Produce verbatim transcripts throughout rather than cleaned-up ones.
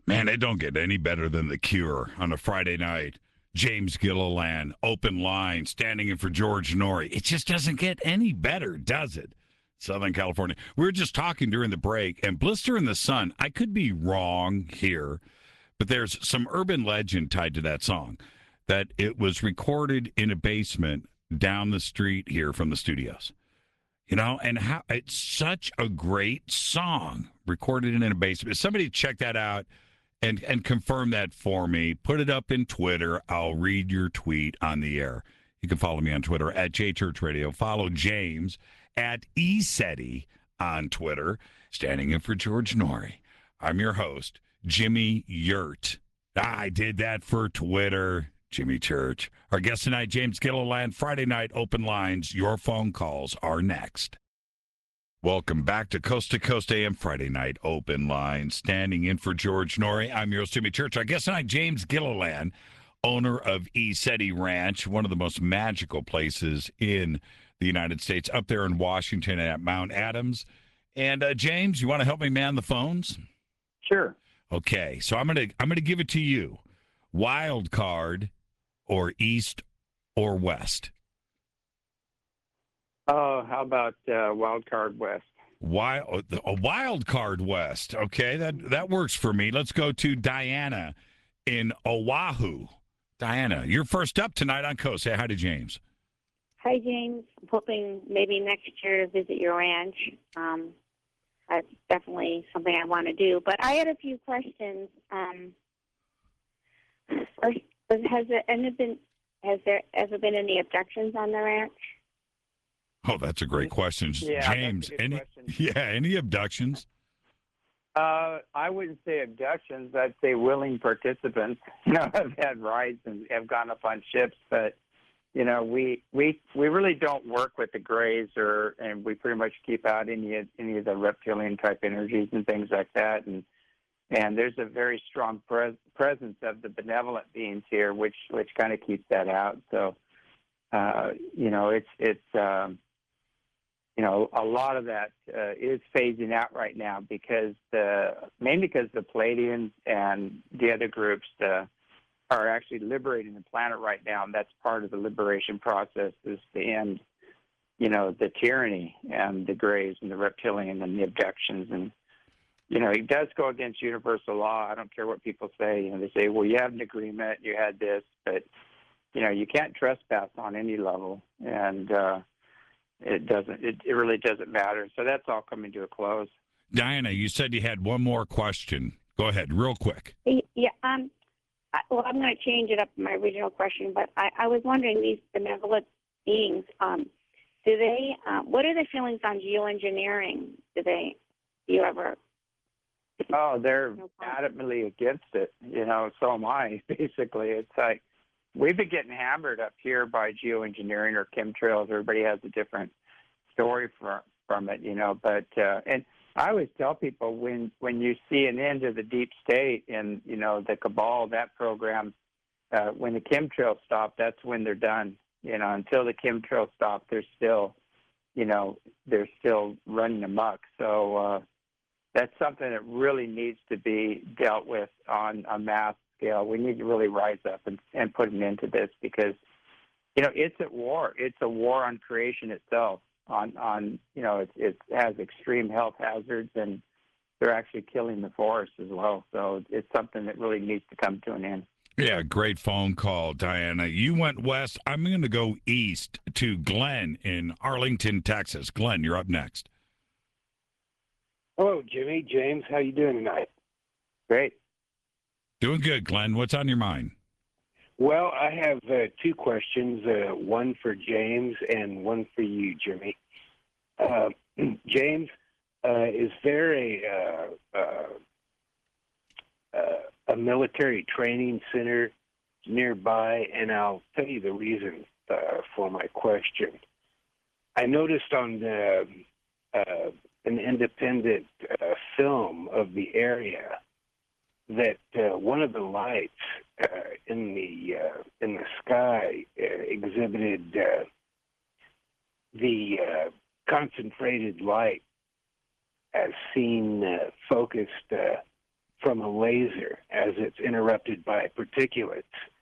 Man, it don't get any better than The Cure on a Friday night. James Gilliland, open line, standing in for George Norrie. It just doesn't get any better, does it? Southern California. We were just talking during the break, and Blister in the Sun, I could be wrong here, but there's some urban legend tied to that song that it was recorded in a basement down the street here from the studios. You know, and how it's such a great song recorded in a basement. Somebody check that out and and confirm that for me. Put it up in Twitter. I'll read your tweet on the air. You can follow me on Twitter at J Church Radio. Follow James at ESETI on Twitter, standing in for George Norrie. I'm your host, Jimmy Yurt. I did that for Twitter. Jimmy Church. Our guest tonight, James Gilliland. Friday night open lines. Your phone calls are next. Welcome back to Coast to Coast A M Friday night open line. Standing in for George Norrie. I'm your host, Jimmy Church. Our guest tonight, James Gilliland, owner of ESETI Ranch, one of the most magical places in the United States, up there in Washington at Mount Adams. And uh, James, you want to help me man the phones? Sure. Okay, so I'm gonna I'm gonna give it to you. Wild card. Or east or west? Oh, how about uh, Wild Card West? Wild, a wild card west. Okay, that that works for me. Let's go to Diana in Oahu. Diana, you're first up tonight on Coast. Say hi to James. Hi, James. I'm hoping maybe next year to visit your ranch. Um, that's definitely something I want to do. But I had a few questions. Um, first, Has there any been has there ever been any abductions on the ranch? Oh, that's a great question, Yeah, James. that's a good Any question. yeah, any abductions? Uh, I wouldn't say abductions. I'd say willing participants. You know, have had rides and have gone up on ships, but you know, we we we really don't work with the Greys, or and we pretty much keep out any of- any of the reptilian type energies and things like that, and. And there's a very strong pres- presence of the benevolent beings here, which which kind of keeps that out. So, uh, you know, it's it's um, you know a lot of that uh, is phasing out right now because the mainly because the Palladians and the other groups uh, are actually liberating the planet right now, and that's part of the liberation process is to end, you know, the tyranny and the Greys and the reptilian and the abductions and. You know, it does go against universal law. I don't care what people say. You know, they say, well, you have an agreement, you had this, but, you know, you can't trespass on any level. And uh, it doesn't, it, it really doesn't matter. So that's all coming to a close. Diana, you said you had one more question. Go ahead, real quick. Yeah. Um. I, well, I'm going to change it up from my original question, but I, I was wondering these benevolent beings. Um, do they? Uh, what are their feelings on geoengineering? Do they? Do you ever? Oh, they're adamantly against it. You know, so am I, basically. It's like we've been getting hammered up here by geoengineering or chemtrails. Everybody has a different story from, from it, you know. But, uh, and I always tell people when, when you see an end to the deep state and, you know, the cabal, that program, uh, when the chemtrails stop, that's when they're done. You know, until the chemtrails stop, they're still, you know, they're still running amok. So, uh, that's something that really needs to be dealt with on a mass scale. We need to really rise up and, and put an end to this because, you know, it's at war. It's a war on creation itself. On, on you know, it, it has extreme health hazards, and they're actually killing the forest as well. So it's something that really needs to come to an end. Yeah, great phone call, Diana. You went west. I'm going to go east to Glenn in Arlington, Texas. Glenn, you're up next. Hello, Jimmy. James, how you doing tonight? Great. Doing good, Glenn. What's on your mind? Well, I have uh, two questions, uh, one for James and one for you, Jimmy. Uh, James, uh, is there a uh, uh, uh, a military training center nearby? And I'll tell you the reason uh, for my question. I noticed on the uh, an independent uh, film of the area that uh, one of the lights uh, in the uh, in the sky uh, exhibited uh, the uh, concentrated light as seen uh, focused uh, from a laser as it's interrupted by particulates.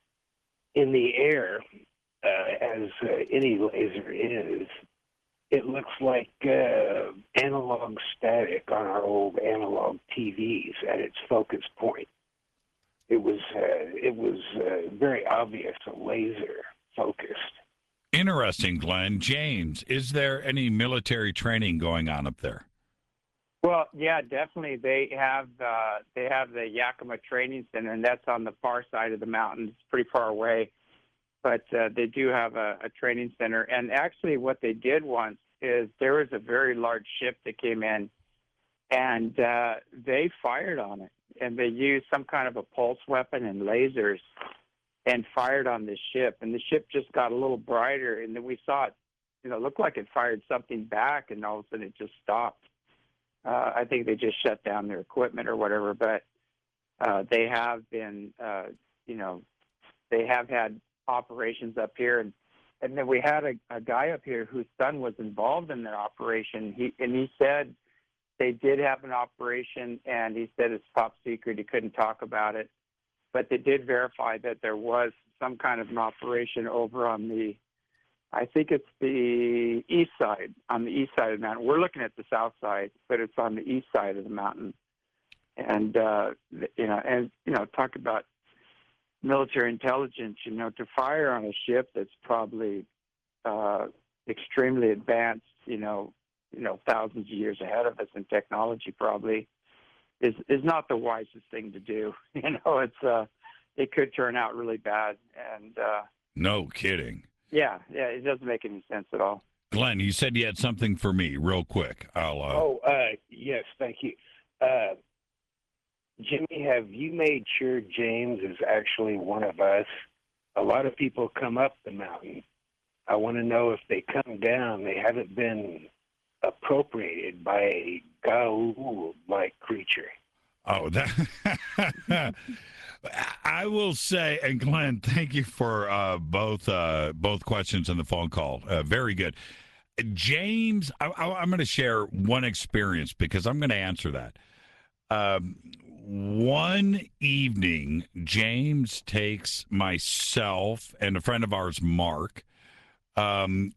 In the air, uh, as uh, any laser is, it looks like uh, analog static on our old analog T Vs at its focus point. It was uh, it was uh, very obvious a laser focused. Interesting, Glenn. James, is there any military training going on up there? Well, yeah, definitely. They have uh, they have the Yakima Training Center, and that's on the far side of the mountains, pretty far away. But uh, they do have a, a training center. And actually what they did once is there was a very large ship that came in, and uh, they fired on it. And they used some kind of a pulse weapon and lasers and fired on this ship. And the ship just got a little brighter, and then we saw it, you know, looked like it fired something back, and all of a sudden it just stopped. Uh, I think they just shut down their equipment or whatever, but uh, they have been, uh, you know, they have had operations up here, and and then we had a, a guy up here whose son was involved in their operation. He and he said they did have an operation, and he said it's top secret. He couldn't talk about it, but they did verify that there was some kind of an operation over on the, I think it's the east side, on the east side of the mountain. We're looking at the south side, but it's on the east side of the mountain, and uh, you know, and you know, talk about military intelligence, you know, to fire on a ship that's probably uh, extremely advanced, you know, you know, thousands of years ahead of us in technology, probably is is not the wisest thing to do. You know, it's uh, it could turn out really bad, and uh, no kidding. Yeah, yeah, it doesn't make any sense at all. Glenn, you said you had something for me, real quick. I'll. Uh... Oh, uh, yes, thank you. Uh, Jimmy, have you made sure James is actually one of us? A lot of people come up the mountain. I want to know if they come down, they haven't been appropriated by a Goa'uld-like creature. Oh, that. I will say, and Glenn, thank you for uh, both uh, both questions and the phone call. Uh, very good. James, I, I, I'm going to share one experience because I'm going to answer that. Um, one evening, James takes myself and a friend of ours, Mark, um,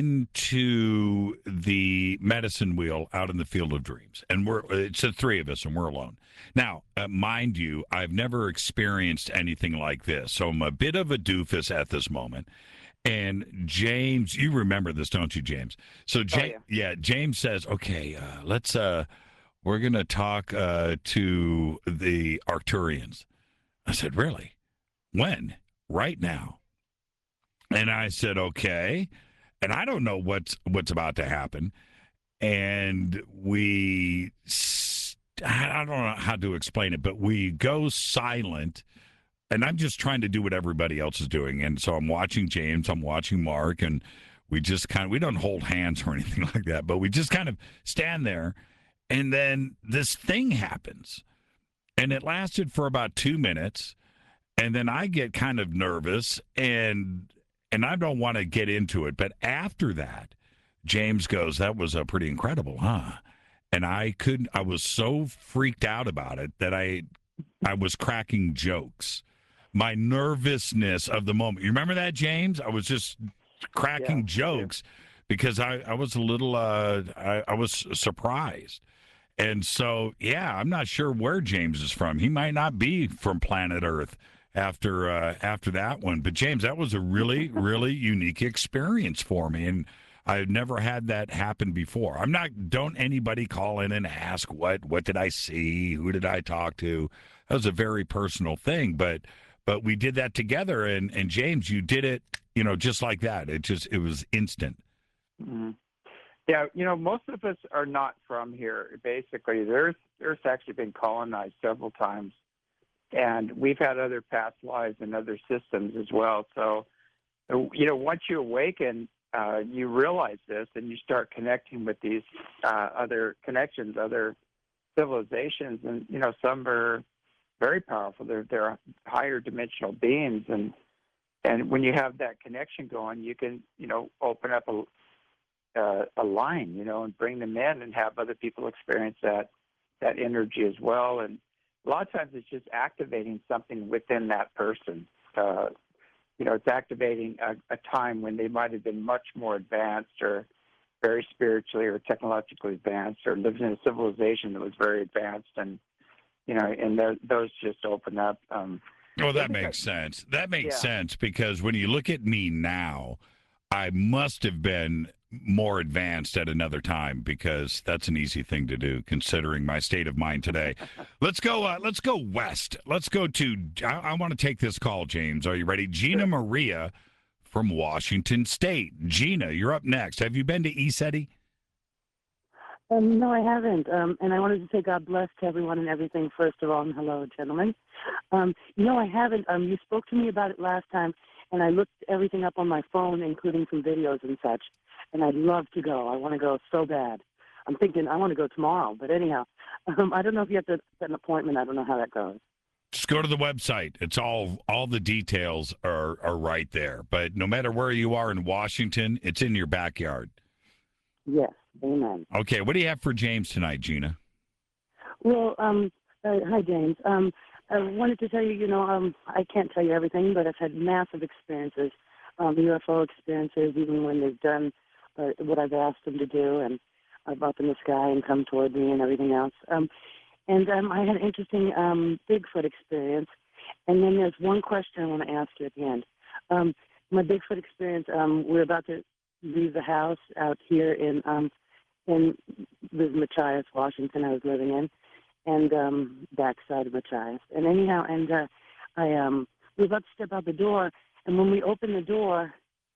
into the medicine wheel out in the Field of Dreams. And we're it's the three of us, and we're alone. Now, uh, mind you, I've never experienced anything like this, so I'm a bit of a doofus at this moment. And James, you remember this, don't you, James? So, ja- oh, yeah. yeah, James says, okay, uh, let's... Uh, We're going to talk uh, to the Arcturians. I said, really? When? Right now. And I said, okay. And I don't know what's what's about to happen. And we, I don't know how to explain it, but we go silent. And I'm just trying to do what everybody else is doing. And so I'm watching James, I'm watching Mark, and we just kind of, we don't hold hands or anything like that, but we just kind of stand there. And then this thing happens, and it lasted for about two minutes, and then I get kind of nervous, and and I don't want to get into it, but after that, James goes, that was uh, pretty incredible, huh? And I couldn't, I was so freaked out about it that I, I was cracking jokes. My nervousness of the moment. You remember that, James? I was just cracking Yeah, jokes because I, I was a little, uh, I, I was surprised. And so, yeah, I'm not sure where James is from. He might not be from planet Earth after uh, after that one. But, James, that was a really, really unique experience for me. And I've never had that happen before. I'm not, don't anybody call in and ask, what what did I see? Who did I talk to? That was a very personal thing. But but we did that together. And, and James, you did it, you know, just like that. It just, it was instant. Mm-hmm. Yeah, you know, most of us are not from here. Basically, there's there's actually been colonized several times, and we've had other past lives and other systems as well. So, you know, once you awaken, uh, you realize this, and you start connecting with these uh, other connections, other civilizations, and you know, some are very powerful. They're they're higher dimensional beings, and and when you have that connection going, you can you know open up a Uh, a line, you know, and bring them in and have other people experience that that energy as well. And a lot of times it's just activating something within that person. Uh, you know, it's activating a, a time when they might have been much more advanced or very spiritually or technologically advanced, or lived in a civilization that was very advanced, and you know, and those just open up. Um, well, that makes sense. That makes yeah. sense because when you look at me now, I must have been more advanced at another time because that's an easy thing to do considering my state of mind today. Let's go. Uh, let's go west. Let's go to. I, I want to take this call, James. Are you ready? Gina Maria from Washington State. Gina, you're up next. Have you been to ECETI? Um, no, I haven't. Um, and I wanted to say God bless to everyone and everything, first of all, and hello, gentlemen. Um, no, I haven't. Um, you spoke to me about it last time, and I looked everything up on my phone, including some videos and such, and I'd love to go. I want to go so bad. I'm thinking I want to go tomorrow, but anyhow, um, I don't know if you have to set an appointment. I don't know how that goes. Just go to the website. It's all all the details are, are right there. But no matter where you are in Washington, it's in your backyard. Yes, amen. Okay, what do you have for James tonight, Gina? Well, um, uh, hi, James. Um, I wanted to tell you, you know, um, I can't tell you everything, but I've had massive experiences, um, U F O experiences, even when they've done uh, what I've asked them to do, and I've up in the sky and come toward me and everything else. Um, and um, I had an interesting um, Bigfoot experience. And then there's one question I want to ask you at the end. Um, my Bigfoot experience, um, we're about to leave the house out here in um, in the Machias, Washington, I was living in, and um, backside of Machias. And anyhow, and uh, I um, we were about to step out the door, and when we opened the door,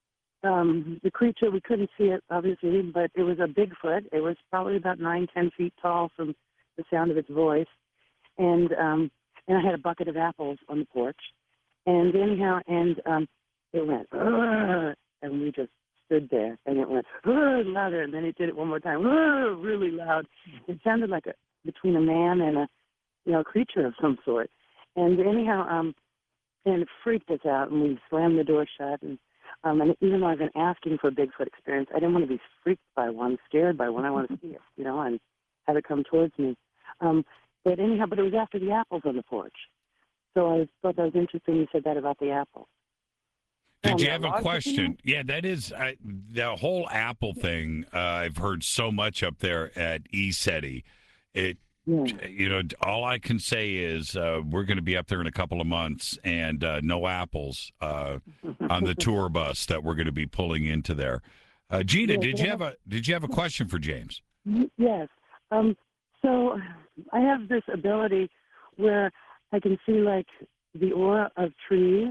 um, the creature, we couldn't see it, obviously, but it was a Bigfoot. It was probably about nine, ten feet tall from the sound of its voice. And um, and I had a bucket of apples on the porch. And anyhow, and um, it went, "Ugh," and we just stood there, and it went, "Ugh," louder, and then it did it one more time, "Ugh," really loud. It sounded like a between a man and a, you know, creature of some sort. And anyhow, um, and it freaked us out, and we slammed the door shut. And um, and even though I've been asking for a Bigfoot experience, I didn't want to be freaked by one, scared by one. I want to see it, you know, and have it come towards me. Um, but anyhow, but it was after the apples on the porch. So I thought that was interesting you said that about the apples. Did Um, you have a logic, question? you know? Yeah, that is I, the whole Apple thing. Uh, I've heard so much up there at ECETI. It, Yeah. you know, all I can say is uh, we're going to be up there in a couple of months, and uh, no apples uh, on the tour bus that we're going to be pulling into there. Uh, Gina, Yeah, did so you I have a did you have a question for James? Y- Yes. Um, so I have this ability where I can see like the aura of trees,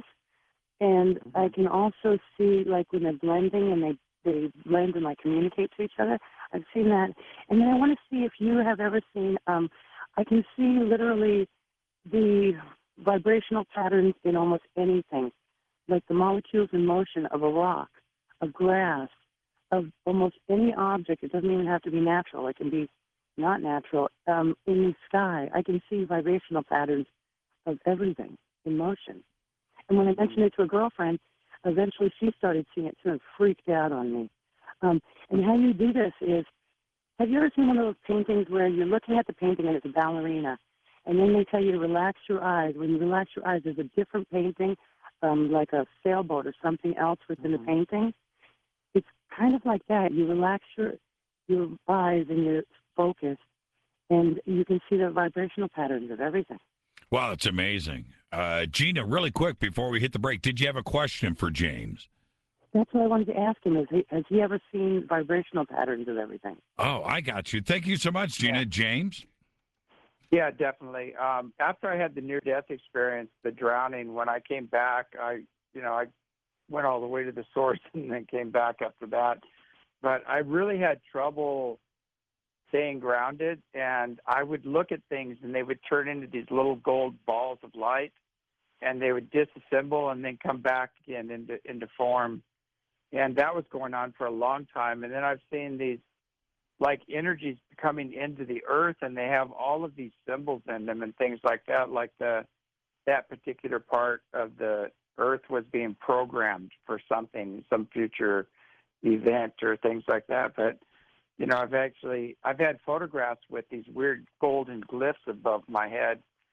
and I can also see like when they're blending and they, they blend and like communicate to each other. I've seen that. And then I want to see if you have ever seen, um, I can see literally the vibrational patterns in almost anything, like the molecules in motion of a rock, of grass, of almost any object. It doesn't even have to be natural. It can be not natural. Um, in the sky, I can see vibrational patterns of everything in motion. And when I mentioned it to a girlfriend, eventually she started seeing it too and freaked out on me. Um, and how you do this is, have you ever seen one of those paintings where you're looking at the painting and it's a ballerina, and then they tell you to relax your eyes. When you relax your eyes, there's a different painting, um, like a sailboat or something else within Mm-hmm. the painting. It's kind of like that. You relax your your eyes and your focus, and you can see the vibrational patterns of everything. Wow, it's amazing. Uh, Gina, really quick before we hit the break, did you have a question for James? That's what I wanted to ask him. Is he, has he ever seen vibrational patterns of everything? Oh, I got you. Thank you so much, Gina. Yeah. James? Yeah, definitely. Um, after I had the near-death experience, the drowning, when I came back, I, you know, I went all the way to the source and then came back after that. But I really had trouble staying grounded, and I would look at things, and they would turn into these little gold balls of light, and they would disassemble and then come back again into into form. And that was going on for a long time. And then I've seen these like energies coming into the earth, and they have all of these symbols in them and things like that. Like the that particular part of the earth was being programmed for something, some future event or things like that. But you know, I've actually I've had photographs with these weird golden glyphs above my head,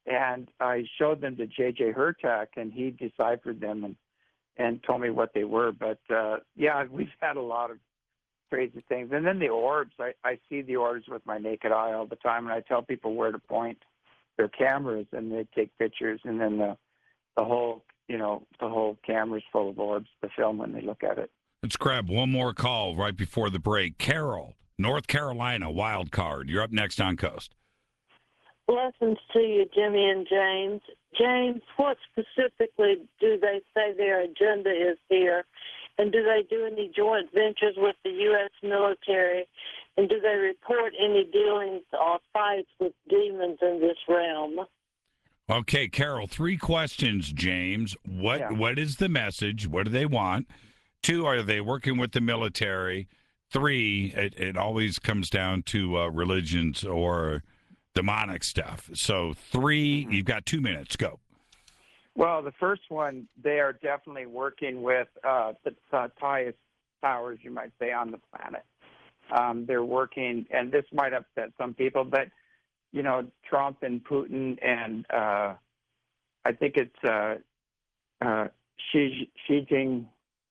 and I showed them to J J Hurtak, and he deciphered them and and told me what they were. But uh, yeah, we've had a lot of crazy things. And then the orbs, I, I see the orbs with my naked eye all the time, and I tell people where to point their cameras, and they take pictures, and then the the whole you know the whole camera's full of orbs, the film, when they look at it. Let's grab one more call right before the break. Carol, North Carolina, wild card. You're up next on Coast. Blessings to you, Jimmy and James. James, what specifically do they say their agenda is here? And do they do any joint ventures with the U S military? And do they report any dealings or fights with demons in this realm? Okay, Carol, three questions, James. What Yeah. What is the message? What do they want? Two, are they working with the military? Three, it, it always comes down to uh, religions or demonic stuff. So three, you've got two minutes. Go. Well, the first one, they are definitely working with uh, the uh, highest powers, you might say, on the planet. Um, they're working, and this might upset some people, but, you know, Trump and Putin and uh, I think it's uh, uh, Xi, Xi, Jing,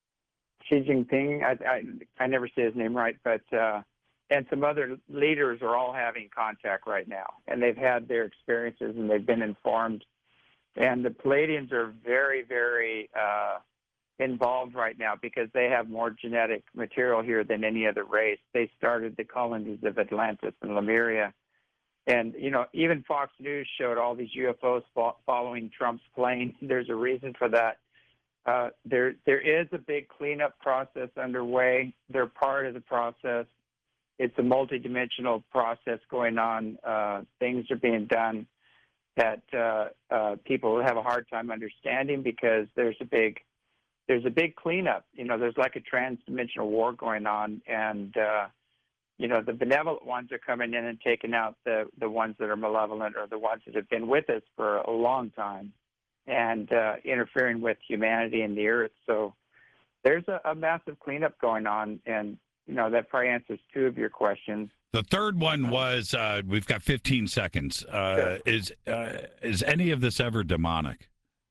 Xi Jinping, I, I, I never say his name right, but uh, and some other leaders are all having contact right now, and they've had their experiences and they've been informed. And the Palladians are very, very uh, involved right now because they have more genetic material here than any other race. They started the colonies of Atlantis and Lemuria. And, you know, even Fox News showed all these U F Os fo- following Trump's plane. There's a reason for that. Uh, there, there is a big cleanup process underway. They're part of the process. It's a multidimensional process going on. Uh, things are being done that uh, uh, people have a hard time understanding because there's a big there's a big cleanup. You know, there's like a transdimensional war going on, and uh, you know the benevolent ones are coming in and taking out the the ones that are malevolent or the ones that have been with us for a long time and uh, interfering with humanity and the earth. So there's a, a massive cleanup going on, and you know that probably answers two of your questions. The third one was, uh, we've got fifteen seconds. Uh, Sure. Is uh, is any of this ever demonic?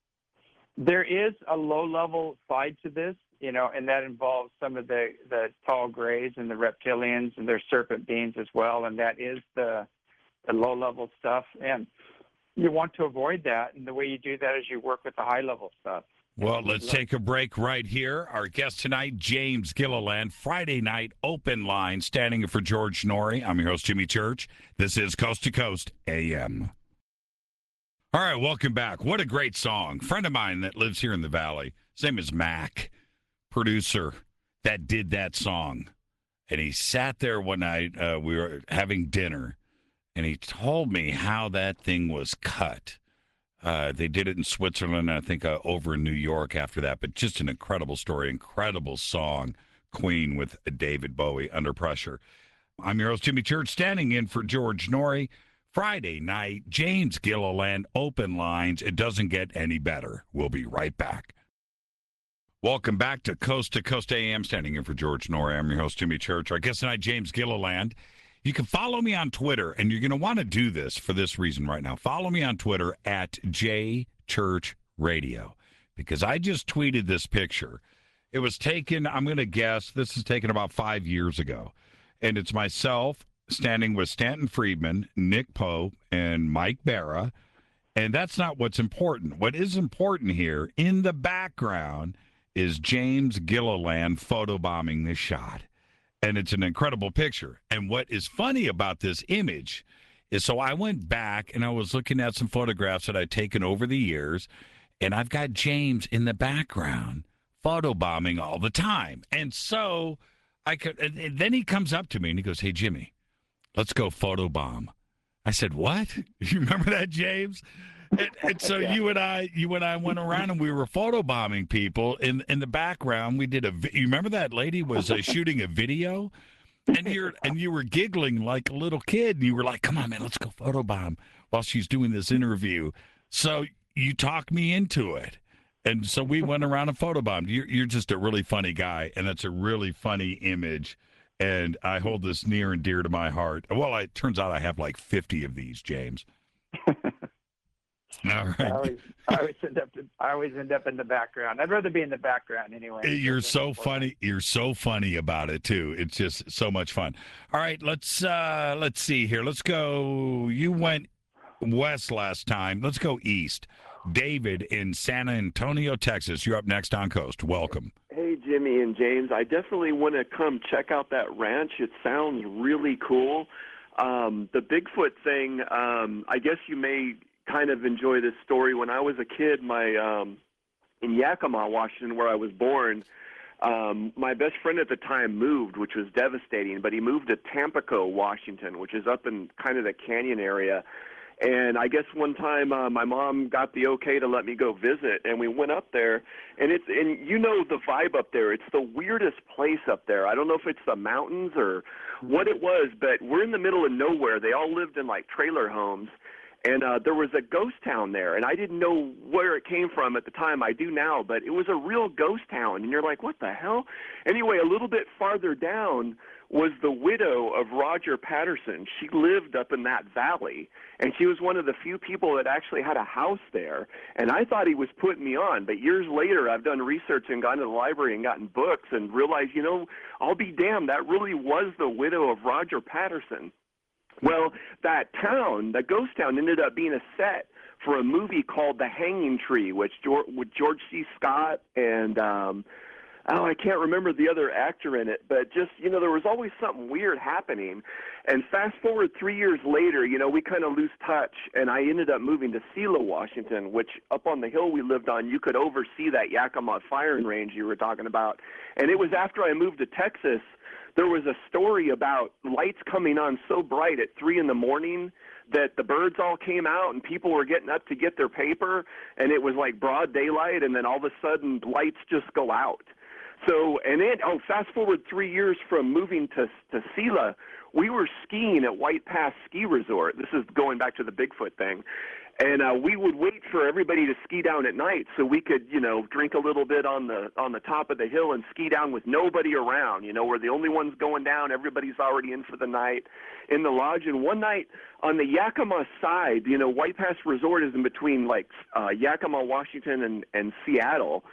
There is a low-level side to this, you know, and that involves some of the, the tall grays and the reptilians and their serpent beings as well, and that is the, the low-level stuff. And you want to avoid that, and the way you do that is you work with the high-level stuff. Well, let's take a break right here. Our guest tonight, James Gilliland, Friday night open line, standing in for George Norrie. I'm your host, Jimmy Church. This is Coast to Coast A M. All right, welcome back. What a great song. Friend of mine that lives here in the Valley, his name is Mac, producer, that did that song. And he sat there one night, uh, we were having dinner, and he told me how that thing was cut. Uh, they did it in Switzerland, I think uh, over in New York after that, but just an incredible story, incredible song, Queen with David Bowie, Under Pressure. I'm your host, Jimmy Church, standing in for George Norrie. Friday night, James Gilliland, open lines. It doesn't get any better. We'll be right back. Welcome back to Coast to Coast A M, standing in for George Norrie. I'm your host, Jimmy Church. Our guest tonight, James Gilliland. You can follow me on Twitter, and you're going to want to do this for this reason right now. Follow me on Twitter at J Church Radio, because I just tweeted this picture. It was taken, I'm going to guess, this is taken about five years ago. And it's myself standing with Stanton Friedman, Nick Pope, and Mike Barra. And that's not what's important. What is important here, in the background, is James Gilliland photobombing this shot. And it's an incredible picture. And what is funny about this image is, so I went back and I was looking at some photographs that I'd taken over the years, and I've got James in the background photobombing all the time. And so I could, and, and then he comes up to me and he goes, "Hey, Jimmy, let's go photobomb." I said, "What?" You remember that, James? And, and so yeah. you and I, you and I went around and we were photobombing people in in the background. We did a. You remember that lady was uh, shooting a video, and you're and you were giggling like a little kid. And you were like, "Come on, man, let's go photobomb," while she's doing this interview. So you talked me into it, and so we went around and photobombed. You're you're just a really funny guy, and that's a really funny image. And I hold this near and dear to my heart. Well, it turns out I have like fifty of these, James. All I right. always, I always end up, I always end up in the background. I'd rather be in the background anyway. You're so funny. You're so funny about it too. It's just so much fun. All right, let's uh let's see here. Let's go. You went west last time. Let's go east. David in San Antonio, Texas. You're up next on Coast. Welcome. Hey, Jimmy and James. I definitely want to come check out that ranch. It sounds really cool. Um, the Bigfoot thing, um, I guess you may kind of enjoy this story. When I was a kid, my um, in Yakima, Washington, where I was born, um, my best friend at the time moved, which was devastating, but he moved to Tampico, Washington, which is up in kind of the canyon area. And I guess one time uh, my mom got the okay to let me go visit, and we went up there. And it's and you know the vibe up there. It's the weirdest place up there. I don't know if it's the mountains or what it was, but we're in the middle of nowhere. They all lived in like trailer homes, and uh, there was a ghost town there. And I didn't know where it came from at the time. I do now, but it was a real ghost town. And you're like, what the hell? Anyway, a little bit farther down was the widow of Roger Patterson. She lived up in that valley, and she was one of the few people that actually had a house there. And I thought he was putting me on, but years later I've done research and gone to the library and gotten books and realized, you know, I'll be damned, that really was the widow of Roger Patterson. Well, that town, the ghost town, ended up being a set for a movie called The Hanging Tree, which George, with George C. Scott and um, oh, I can't remember the other actor in it, but just, you know, there was always something weird happening. And fast forward three years later, you know, we kind of lose touch, and I ended up moving to Selah, Washington, which up on the hill we lived on, you could oversee that Yakima firing range you were talking about. And it was after I moved to Texas, there was a story about lights coming on so bright at three in the morning that the birds all came out and people were getting up to get their paper, and it was like broad daylight, and then all of a sudden lights just go out. So, and then, oh, fast forward three years from moving to to Selah, we were skiing at White Pass Ski Resort. This is going back to the Bigfoot thing. And uh, we would wait for everybody to ski down at night so we could, you know, drink a little bit on the on the top of the hill and ski down with nobody around. You know, we're the only ones going down. Everybody's already in for the night in the lodge. And one night on the Yakima side, you know, White Pass Resort is in between, like, uh, Yakima, Washington, and, and Seattle.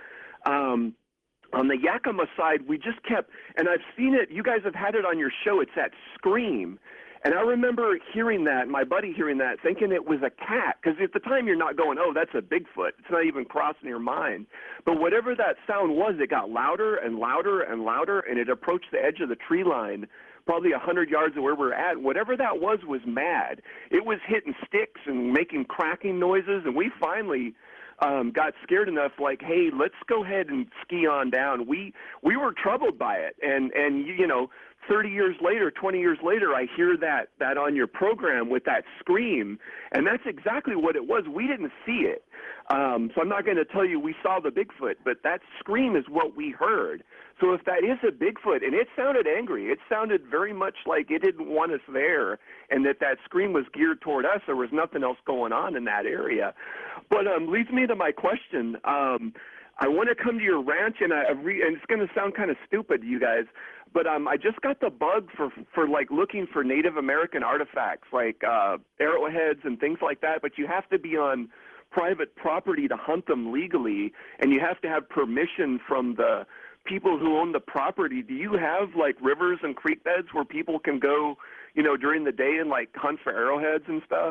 Um On the Yakima side, we just kept, and I've seen it, you guys have had it on your show, it's that scream. And I remember hearing that, my buddy hearing that, thinking it was a cat. Because at the time you're not going, oh, that's a Bigfoot. It's not even crossing your mind. But whatever that sound was, it got louder and louder and louder, and it approached the edge of the tree line, probably a hundred yards of where we're at. Whatever that was was mad. It was hitting sticks and making cracking noises, and we finally Um, got scared enough, like, hey, let's go ahead and ski on down. We we were troubled by it, and and you know, thirty years later, twenty years later, I hear that that on your program with that scream, and that's exactly what it was. We didn't see it, um, so I'm not going to tell you we saw the Bigfoot, but that scream is what we heard. So if that is a Bigfoot, and it sounded angry, it sounded very much like it didn't want us there, and that that scream was geared toward us. There was nothing else going on in that area. But um, leads me to my question. Um, I want to come to your ranch, and, I, re- and it's going to sound kind of stupid to you guys, but um, I just got the bug for, for like looking for Native American artifacts, like uh, arrowheads and things like that, but you have to be on private property to hunt them legally, and you have to have permission from the people who own the property. Do you have like rivers and creek beds where people can go, you know, during the day and like hunt for arrowheads and stuff?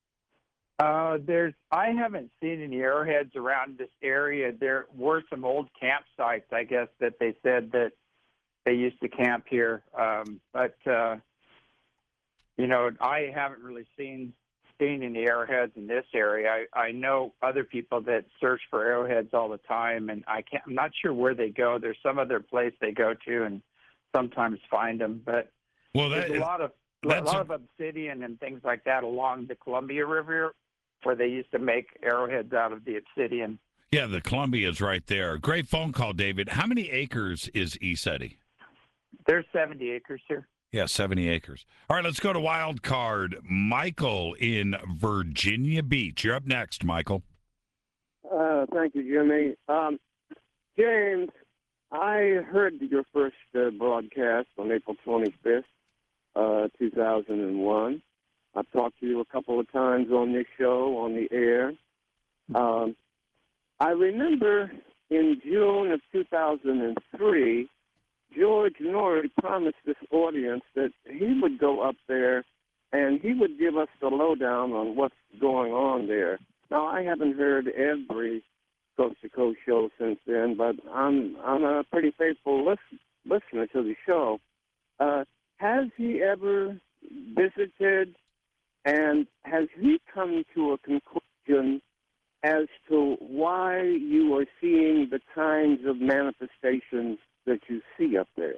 Uh, there's, I haven't seen any arrowheads around this area. There were some old campsites, I guess, that they said that they used to camp here. Um, but, uh, you know, I haven't really seen seen any arrowheads in this area. I, I know other people that search for arrowheads all the time, and I can't, I'm not sure where they go. There's some other place they go to and sometimes find them. But well, that, there's a lot of a lot of obsidian and things like that along the Columbia River, where they used to make arrowheads out of the obsidian. Yeah, the Columbia is right there. Great phone call, David. How many acres is ECETI? There's seventy acres here. Yeah, seventy acres. All right, let's go to Wild Card. Michael in Virginia Beach. You're up next, Michael. Uh, thank you, Jimmy. Um, James, I heard your first uh, broadcast on April twenty-fifth, uh, two thousand one. I've talked to you a couple of times on this show, on the air. Um, I remember in June of two thousand three, George Norrie promised this audience that he would go up there and he would give us the lowdown on what's going on there. Now, I haven't heard every Coast to Coast show since then, but I'm I'm a pretty faithful listen, listener to the show. Uh, has he ever visited, and has he come to a conclusion as to why you are seeing the kinds of manifestations that you see up there?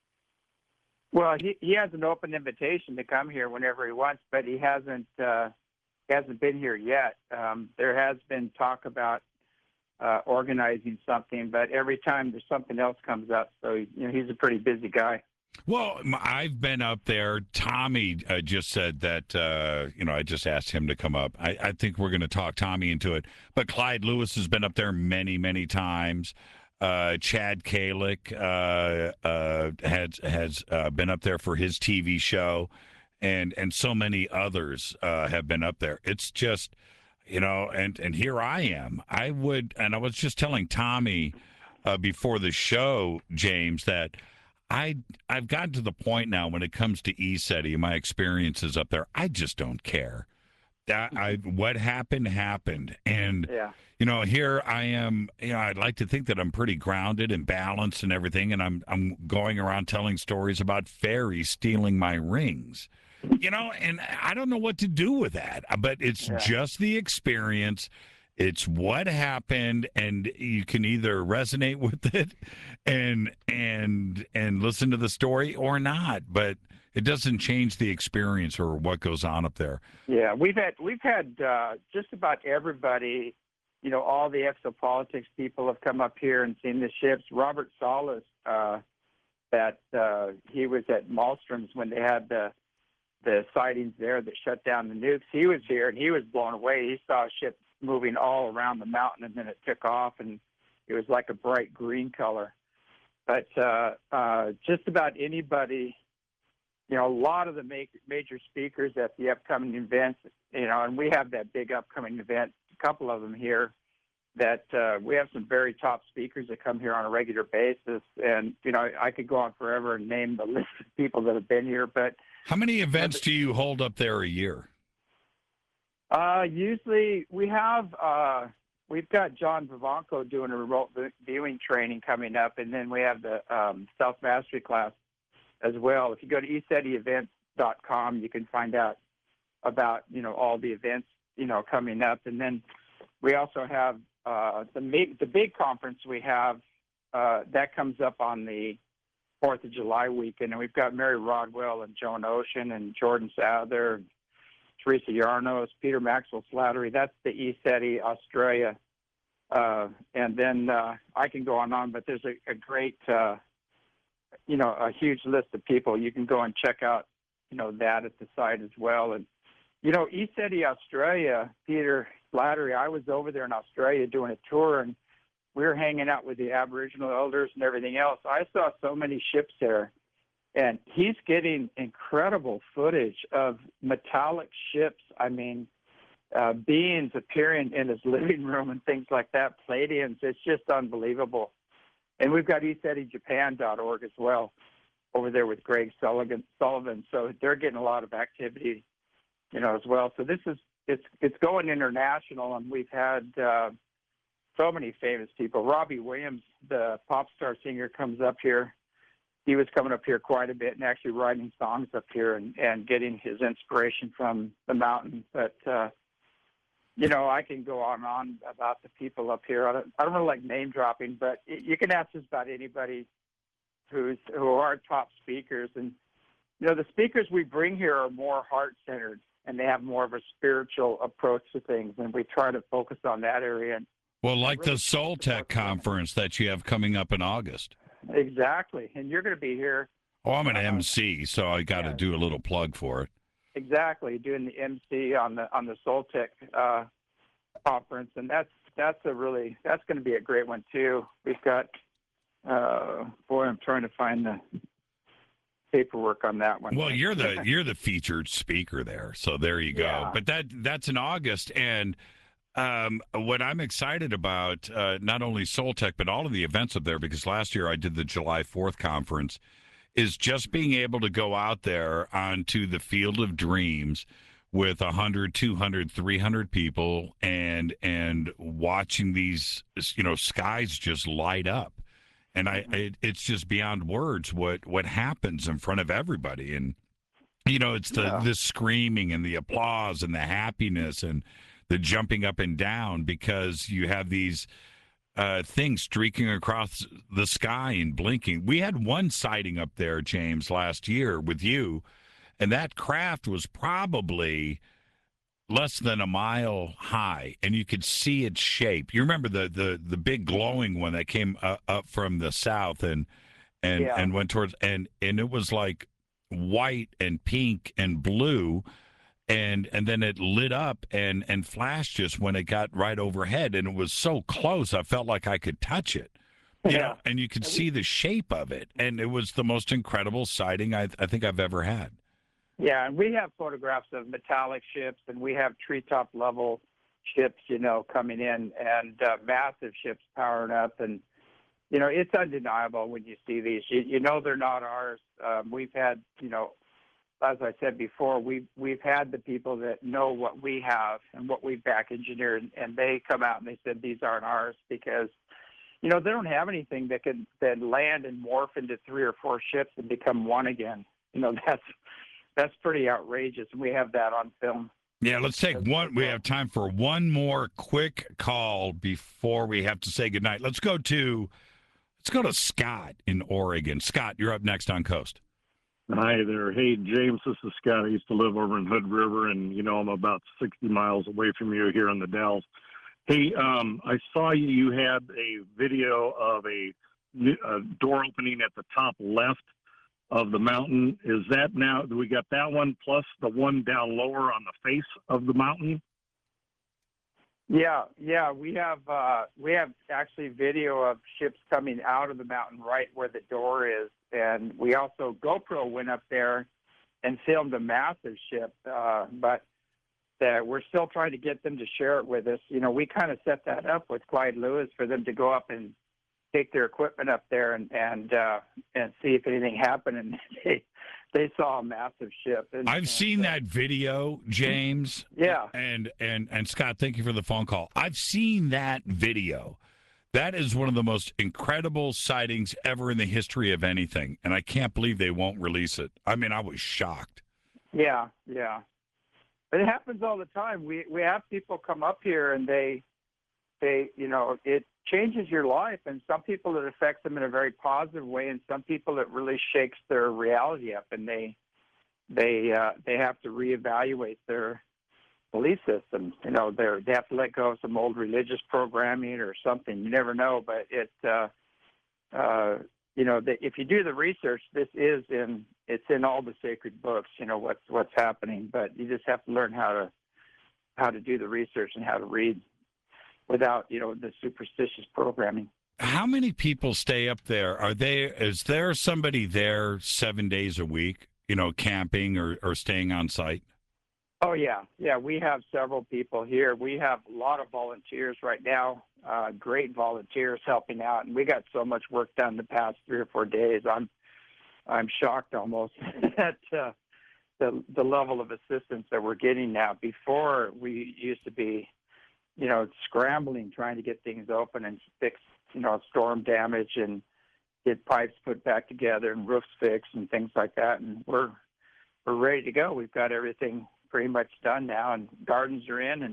Well, he he has an open invitation to come here whenever he wants, but he hasn't uh, he hasn't been here yet. Um, there has been talk about uh, organizing something, but every time there's something else comes up. So you know, he's a pretty busy guy. Well, m- I've been up there. Tommy uh, just said that, uh, you know, I just asked him to come up. I, I think we're going to talk Tommy into it. But Clyde Lewis has been up there many, many times. Uh, Chad Kalick uh, uh, has has uh, been up there for his T V show, and and so many others uh, have been up there. It's just, you know, and and here I am. I would, and I was just telling Tommy uh, before the show, James, that I I've gotten to the point now when it comes to ECETI, my experiences up there, I just don't care. That I what happened happened, and Yeah. you know, here I am. You know, I'd like to think that I'm pretty grounded and balanced and everything, and I'm I'm going around telling stories about fairies stealing my rings. You know, and I don't know what to do with that, but it's Yeah. just the experience. It's what happened, and you can either resonate with it and and and listen to the story or not. But it doesn't change the experience or what goes on up there. Yeah, we've had we've had uh, just about everybody, you know, all the exopolitics people have come up here and seen the ships. Robert Salas, uh, that uh, he was at Malmstrom's when they had the the sightings there that shut down the nukes. He was here and he was blown away. He saw a ship moving all around the mountain, and then it took off, and it was like a bright green color. But uh, uh, just about anybody. You know, a lot of the ma- major speakers at the upcoming events, you know, and we have that big upcoming event, a couple of them here, that uh, we have some very top speakers that come here on a regular basis. And, you know, I could go on forever and name the list of people that have been here. But How many events do you hold up there a year? uh, usually we have, uh, we've got John Vivanco doing a remote viewing training coming up, and then we have the um, self-mastery class as well. If you go to e ceti events dot com, you can find out about, you know, all the events, you know, coming up. And then we also have uh, the, big, the big conference we have, uh, that comes up on the fourth of July weekend. And we've got Mary Rodwell and Joan Ocean and Jordan Souther, Teresa Yarnos, Peter Maxwell Slattery. That's the ECETI Australia. Uh, and then uh, I can go on and on, but there's a, a great uh, you know, a huge list of people. You can go and check out, you know, that at the site as well. And, you know, ECETI Australia, Peter Slattery, I was over there in Australia doing a tour, and we were hanging out with the Aboriginal elders and everything else. I saw so many ships there, and he's getting incredible footage of metallic ships. I mean, uh, beings appearing in his living room and things like that, Palladians. It's just unbelievable. And we've got e ceti japan dot org as well over there with Greg Sullivan. Sullivan. So they're getting a lot of activity, you know, as well. So this is, it's it's going international, and we've had uh, so many famous people. Robbie Williams, the pop star singer, comes up here. He was coming up here quite a bit and actually writing songs up here and, and getting his inspiration from the mountain. But, uh, you know, I can go on and on about the people up here. I don't, I don't really like name dropping, but you can ask just about anybody who's who are top speakers. And, you know, the speakers we bring here are more heart-centered, and they have more of a spiritual approach to things, and we try to focus on that area. And Well, like really the Soul Tech conference that you have coming up in August. exactly. And you're going to be here. Oh, I'm an M C, so I got to yeah. do a little plug for it. Exactly, doing the M C on the on the Soltech uh, conference, and that's that's a really that's going to be a great one too. We've got uh, boy, I'm trying to find the paperwork on that one. Well, you're the you're the featured speaker there, so there you go. Yeah. But that that's in August, and Um, what I'm excited about, uh, not only Soltech, but all of the events up there, because last year I did the July fourth conference, is just being able to go out there onto the Field of Dreams with one hundred, two hundred, three hundred people and and watching these, you know, skies just light up. And I, it, it's just beyond words what, what happens in front of everybody. And, you know, it's the, Yeah. the screaming and the applause and the happiness and the jumping up and down because you have these uh, things streaking across the sky and blinking. We had one sighting up there, James, last year with you, and that craft was probably less than a mile high, and you could see its shape. You remember the the, the big glowing one that came uh, up from the south and and Yeah. and went towards and and it was like white and pink and blue. And and then it lit up and, and flashed just when it got right overhead, and it was so close I felt like I could touch it. You Yeah. know, and you could see the shape of it, and it was the most incredible sighting I I think I've ever had. Yeah, and we have photographs of metallic ships, and we have treetop level ships, you know, coming in, and uh, massive ships powering up, and you know, it's undeniable when you see these. You, you know, they're not ours. Um, we've had, you know, as I said before, we've we've had the people that know what we have and what we've back engineered, and they come out and they said these aren't ours because, you know, they don't have anything that can then land and morph into three or four ships and become one again. You know, that's that's pretty outrageous, and we have that on film. Yeah, let's take one. We have time for one more quick call before we have to say goodnight. Let's go to let's go to Scott in Oregon. Scott, you're up next on Coast. Hi there. Hey, James, this is Scott. I used to live over in Hood River, and, you know, I'm about sixty miles away from you here in the Dells. Hey, um, I saw you, you had a video of a, a door opening at the top left of the mountain. Is that now, do we got that one plus the one down lower on the face of the mountain? Yeah, yeah, we have uh, we have actually video of ships coming out of the mountain right where the door is, and we also GoPro went up there and filmed a massive ship, uh, but uh, we're still trying to get them to share it with us. You know, we kind of set that up with Clyde Lewis for them to go up and take their equipment up there and and uh, and see if anything happened, and they they saw a massive ship. And, I've and, seen uh, that video, James. Yeah. And and and Scott, thank you for the phone call. I've seen that video. That is one of the most incredible sightings ever in the history of anything, and I can't believe they won't release it. I mean, I was shocked. Yeah, yeah. But it happens all the time. We we have people come up here and they they you know, it changes your life, and some people it affects them in a very positive way, and some people it really shakes their reality up, and they they uh, they have to reevaluate their belief systems. You know, they they have to let go of some old religious programming or something. You never know, but it uh, uh, you know, the, if you do the research, this is in it's in all the sacred books. You know what's what's happening, but you just have to learn how to how to do the research and how to read without, you know, the superstitious programming. How many people stay up there? Are they is there somebody there seven days a week, you know, camping or, or staying on site? Oh, yeah. Yeah, we have several people here. We have a lot of volunteers right now, uh, great volunteers helping out. And we got so much work done the past three or four days. I'm I'm shocked almost at uh, the, the level of assistance that we're getting now. Before, we used to be, you know, scrambling, trying to get things open and fix, you know, storm damage and get pipes put back together and roofs fixed and things like that. And we're we're ready to go. We've got everything pretty much done now, and gardens are in, and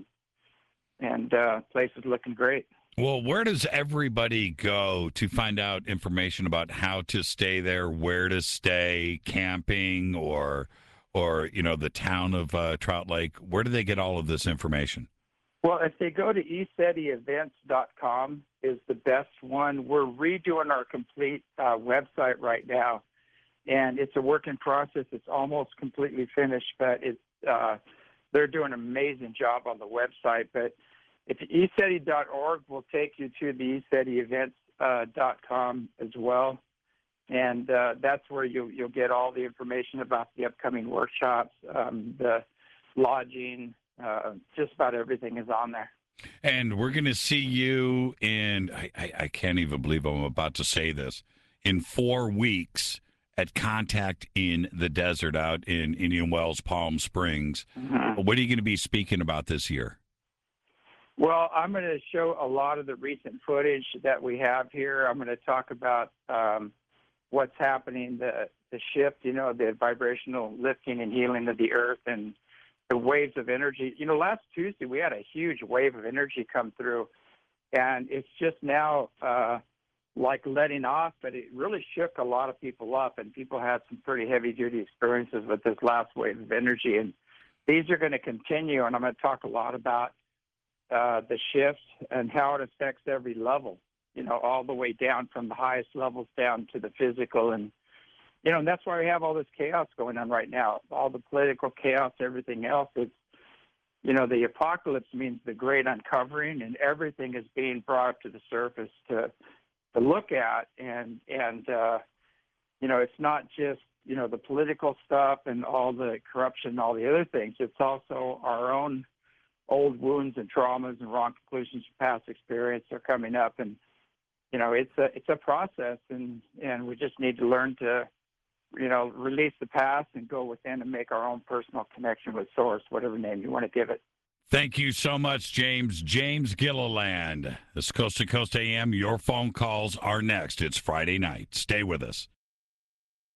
and uh, place is looking great. Well, where does everybody go to find out information about how to stay there, where to stay, camping, or or you know, the town of uh, Trout Lake? Where do they get all of this information? Well, if they go to e seti events dot com is the best one. We're redoing our complete uh, website right now, and it's a work in process. It's almost completely finished, but it's uh, they're doing an amazing job on the website. But if e seti dot org will take you to the e seti events dot com as well, and uh, that's where you'll you'll get all the information about the upcoming workshops, um, the lodging. Uh, just about everything is on there. And we're going to see you in, I, I, I can't even believe I'm about to say this, in four weeks at Contact in the Desert out in Indian Wells, Palm Springs. Mhm. What are you going to be speaking about this year? Well, I'm going to show a lot of the recent footage that we have here. I'm going to talk about um, what's happening, the the shift, you know, the vibrational lifting and healing of the earth and the waves of energy. You know, last Tuesday we had a huge wave of energy come through, and it's just now uh, like letting off, but it really shook a lot of people up, and people had some pretty heavy-duty experiences with this last wave of energy. And these are going to continue, and I'm going to talk a lot about uh, the shift and how it affects every level, you know, all the way down from the highest levels down to the physical. And you know, and that's why we have all this chaos going on right now, all the political chaos, everything else. It's, you know, the apocalypse means the great uncovering, and everything is being brought up to the surface to to look at. And, and uh, you know, it's not just, you know, the political stuff and all the corruption and all the other things. It's also our own old wounds and traumas and wrong conclusions from past experience are coming up. And, you know, it's a, it's a process, and, and we just need to learn to, you know, release the past and go within and make our own personal connection with Source, whatever name you want to give it. Thank you so much, James. James Gilliland. This is Coast to Coast A M. Your phone calls are next. It's Friday night. Stay with us.